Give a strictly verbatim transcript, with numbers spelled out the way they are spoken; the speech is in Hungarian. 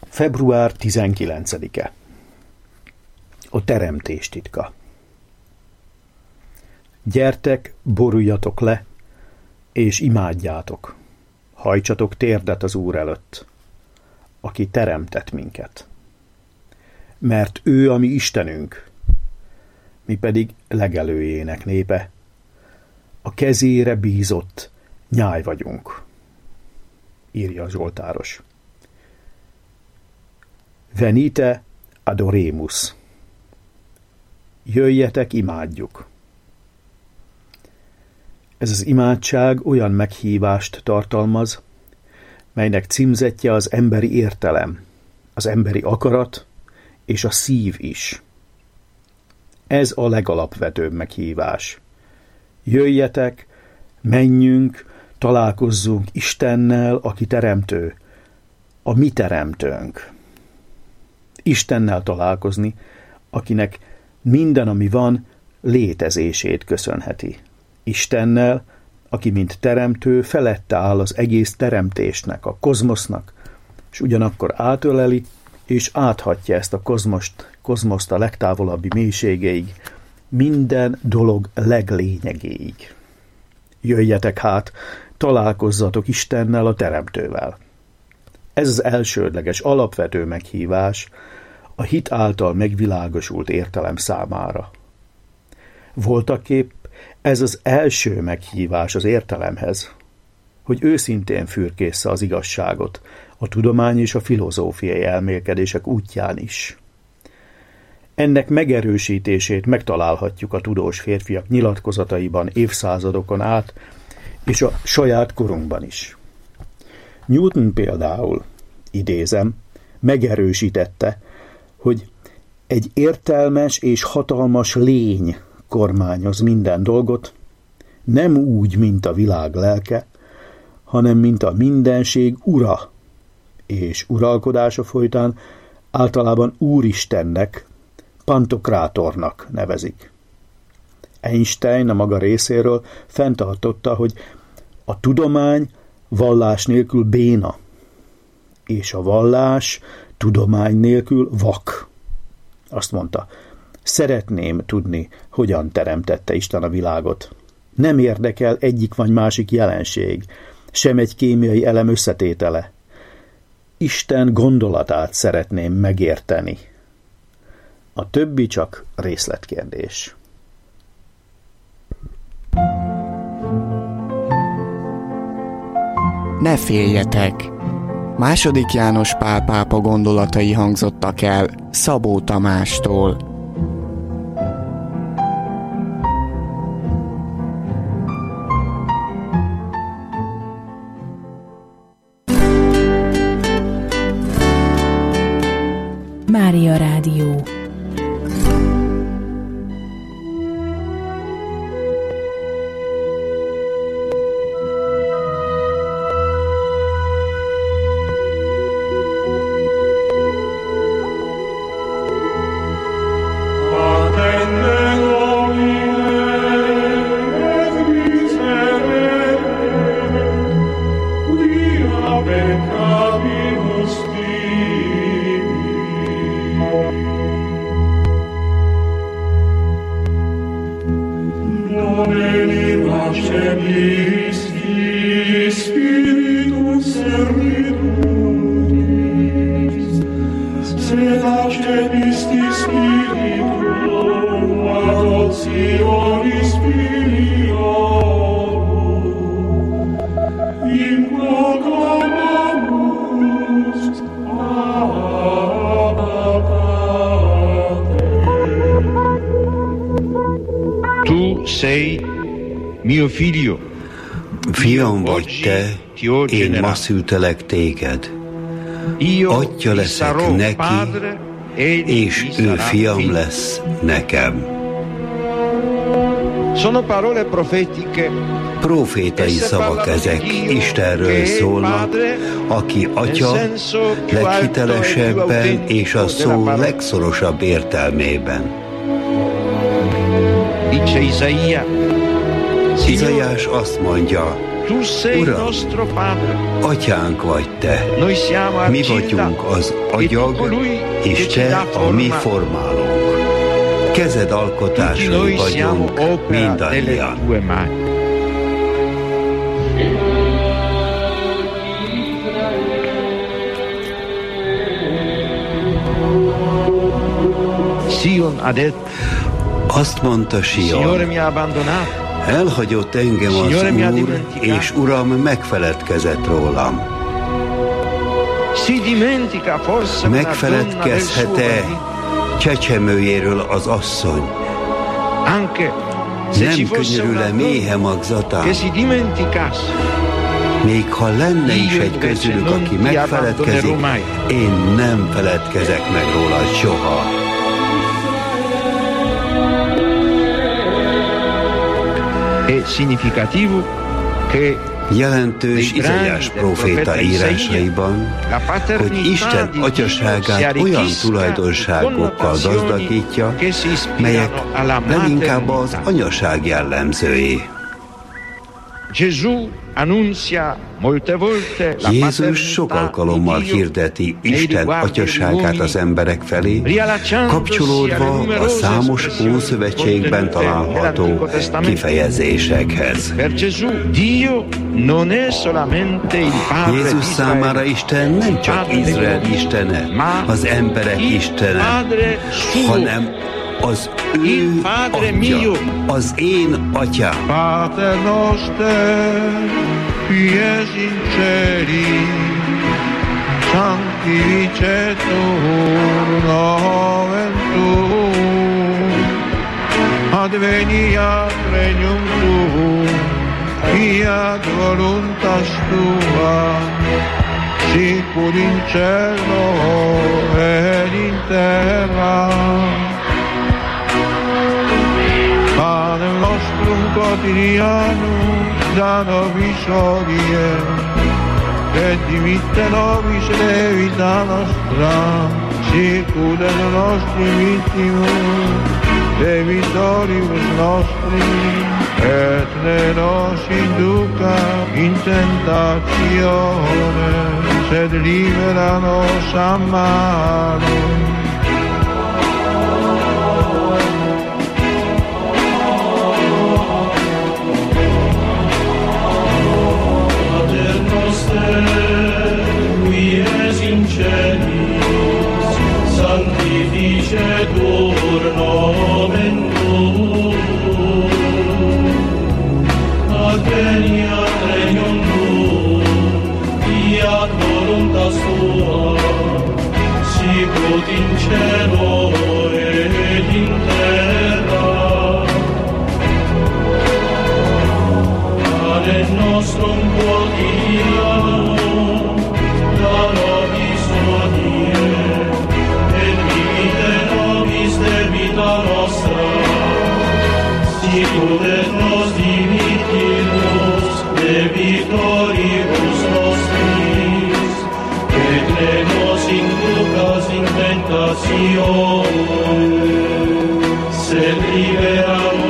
február tizenkilencedike. A teremtés titka. Gyertek, boruljatok le, és imádjátok. Hajtsatok térdet az Úr előtt, aki teremtett minket. Mert ő a mi Istenünk, mi pedig legelőjének népe, a kezére bízott nyáj vagyunk, írja a zsoltáros. Venite adoremus. Jöjjetek, imádjuk. Ez az imádság olyan meghívást tartalmaz, melynek címzetje az emberi értelem, az emberi akarat és a szív is. Ez a legalapvetőbb meghívás. Jöjjetek, menjünk, találkozzunk Istennel, aki teremtő, a mi teremtőnk. Istennel találkozni, akinek minden, ami van, létezését köszönheti. Istennel, aki mint teremtő felette áll az egész teremtésnek, a kozmosznak, és ugyanakkor átöleli, és áthatja ezt a kozmost, kozmoszt a legtávolabbi mélységeig, minden dolog leglényegéig. Jöjjetek hát, találkozzatok Istennel, a teremtővel. Ez az elsődleges, alapvető meghívás a hit által megvilágosult értelem számára. Voltaképp ez az első meghívás az értelemhez, hogy őszintén fürkészze az igazságot a tudomány és a filozófiai elmélkedések útján is. Ennek megerősítését megtalálhatjuk a tudós férfiak nyilatkozataiban évszázadokon át, és a saját korunkban is. Newton például, idézem, megerősítette, hogy egy értelmes és hatalmas lény kormányoz minden dolgot, nem úgy, mint a világ lelke, hanem mint a mindenség ura, és uralkodása folytán általában Úristennek, Pantokrátornak nevezik. Einstein a maga részéről fenntartotta, hogy a tudomány vallás nélkül béna, és a vallás tudomány nélkül vak. Azt mondta, szeretném tudni, hogyan teremtette Isten a világot. Nem érdekel egyik vagy másik jelenség, sem egy kémiai elem összetétele. Isten gondolatát szeretném megérteni. A többi csak részletkérdés. Ne féljetek! Második János Pál pápa gondolatai hangzottak el Szabó Tamástól. Mária Rádió. Fiam vagy te, én ma szültelek téged. Atya leszek neki, és ő fiam lesz nekem. Profétai szavak ezek, Istenről szólnak, aki atya leghitelesebben és a szó legszorosabb értelmében. Izaiás azt mondja, Uram, atyánk vagy te, mi vagyunk az agyag, és te a mi formálónk. Kezed alkotásai vagyunk mindannyian. Azt mondta Sion, elhagyott engem az Úr, és Uram megfeledkezett rólam. Megfeledkezhet-e csecsemőjéről az asszony? Nem könyörül-e méhe magzatán? Még ha lenne is egy közülük, aki megfeledkezik, én nem feledkezek meg róla soha. Jelentős Izaiás próféta írásaiban, hogy Isten atyaságát olyan tulajdonságokkal gazdagítja, melyek leginkább az anyaság jellemzői. Jézus sok alkalommal hirdeti Isten atyaságát az emberek felé, kapcsolódva a számos Ószövetségben található kifejezésekhez. Jézus számára Isten nem csak Izrael istene, az emberek istene, hanem az ő atya, az én atyám. Pater noster, qui es in celi, sanctificetur nomen tuum, adveniat regnum tuum, fiat voluntas tua, sicur in cielo et in terra. Panem nostrum quotidianum da nobis hodie, et dimitte nobis levita nostra, sicur et nostri vittimus, debitoribus nostri, et ne nos induca in tentatione, sed libera nos a malo. Qui es in celis, sanctificetur nomen tuum, adveniat regnum tuum, fiat voluntas tua, sicut in cielo et in terra. Panem nostrum quotidianum da nobis hodie, et dimitte nobis debita nostra, sicur et nos dimittimus debitoribus nostris, et ne nos inducas in tentatione, sed libera